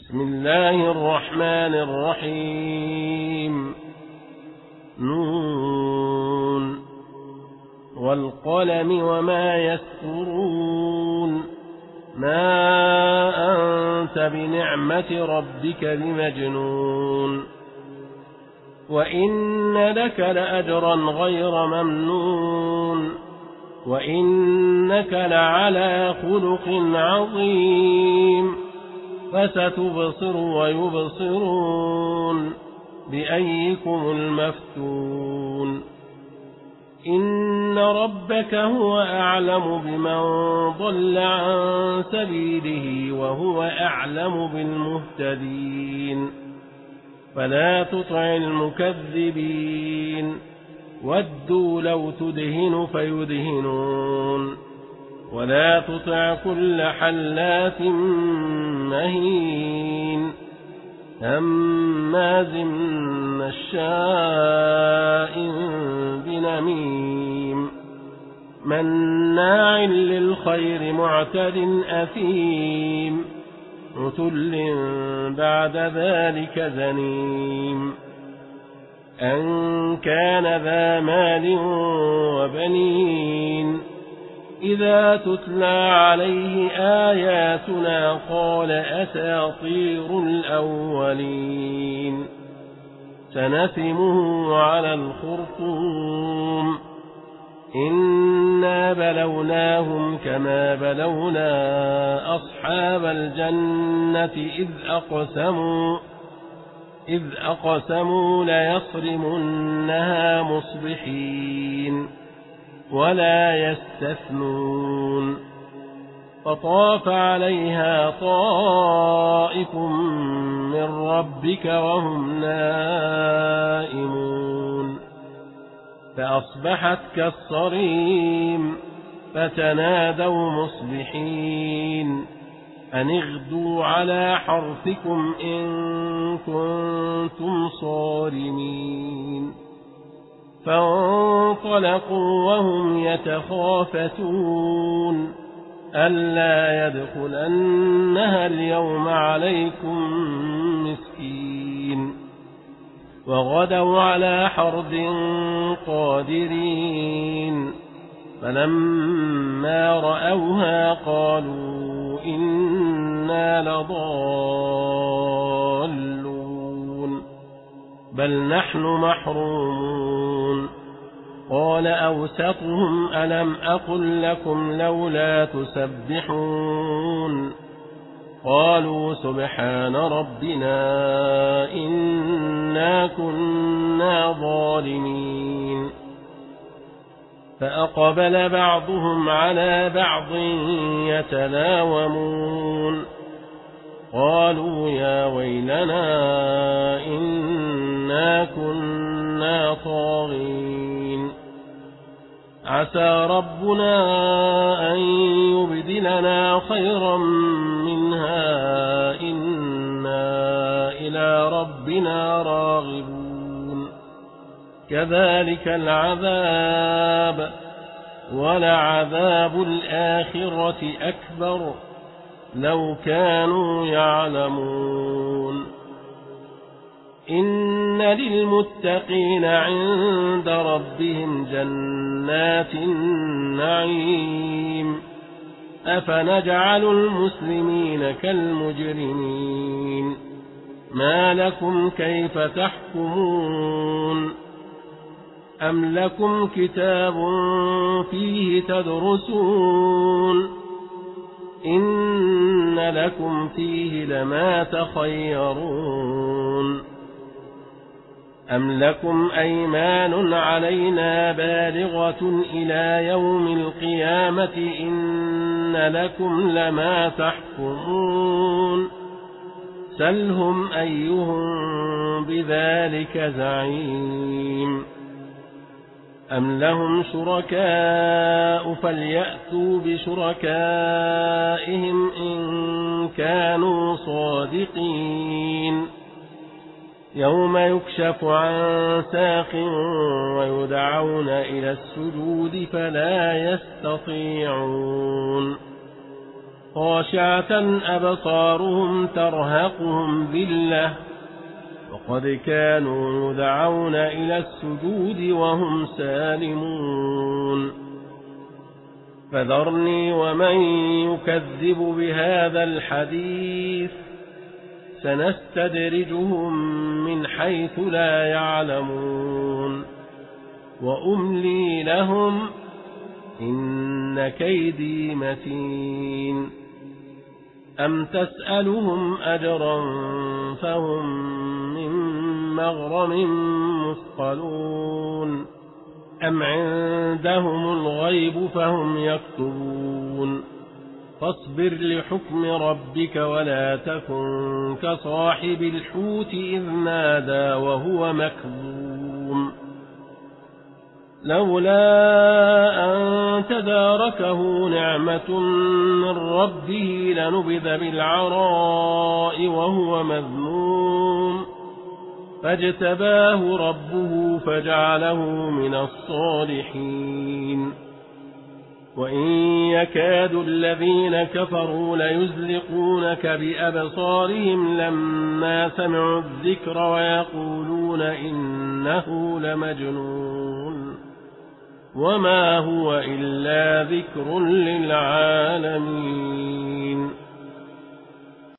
بسم الله الرحمن الرحيم نون والقلم وما يسطرون ما أنت بنعمة ربك بمجنون وإن لك لأجرا غير ممنون وإنك لعلى خلق عظيم فستبصر ويبصرون بأيكم المفتون إن ربك هو أعلم بمن ضل عن سبيله وهو أعلم بالمهتدين فلا تطع المكذبين ودوا لو تدهن فيدهنون ولا تطع كل حلاف مهين هماز مشاء بنميم مناع للخير معتد أثيم عتل بعد ذلك زنيم أن كان ذا مال وبنين إذا تتلى عليه آياتنا قال أساطير الأولين سنسمه على الخرطوم إنا بلوناهم كما بلونا أصحاب الجنة إذ أقسموا ليصرمنها مصبحين ولا يستثنون فطاف عليها طائف من ربك وهم نائمون فأصبحت كالصريم فتنادوا مصبحين أن اغدوا على حرثكم إن كنتم صارمين فانطلقوا وهم يتخافتون ألا يدخلنها اليوم عليكم مسكين وغدوا على حرد قادرين فلما رأوها قالوا إنا لضالون بل نحن محرومون قال أوسطهم ألم أقل لكم لولا تسبحون قالوا سبحان ربنا إنا كنا ظالمين فأقبل بعضهم على بعض يتلاومون قالوا يا ويلنا إنا كنا طاغين عسى ربنا أن يبدلنا خيرا منها إنا إلى ربنا راغبون كذلك العذاب ولعذاب الآخرة أكبر لو كانوا يعلمون إن للمتقين عند ربهم جنات النعيم أفنجعل المسلمين كالمجرمين ما لكم كيف تحكمون أم لكم كتاب فيه تدرسون إن لكم فيه لما تخيرون أم لكم أيمان علينا بالغة إلى يوم القيامة إن لكم لما تحكمون سلهم أيهم بذلك زعيم أم لهم شركاء فليأتوا بشركائهم إن كانوا صادقين يوم يكشف عن ساق ويدعون إلى السجود فلا يستطيعون خاشعة أبصارهم ترهقهم ذلة وقد كانوا يدعون إلى السجود وهم سالمون فذرني ومن يكذب بهذا الحديث سنستدرجهم من حيث لا يعلمون وأملي لهم إن كيدي متين أم تسألهم أجرا فهم من مغرم مثقلون أم عندهم الغيب فهم يكتبون فاصبر لحكم ربك ولا تكن كصاحب الحوت إذ نادى وهو مكظوم لولا أن تداركه نعمة من ربه لنبذ بالعراء وهو مذموم فاجتباه ربه فجعله من الصالحين وإن يكاد الذين كفروا ليزلقونك بأبصارهم لما سمعوا الذكر ويقولون إنه لمجنون وما هو إلا ذكر للعالمين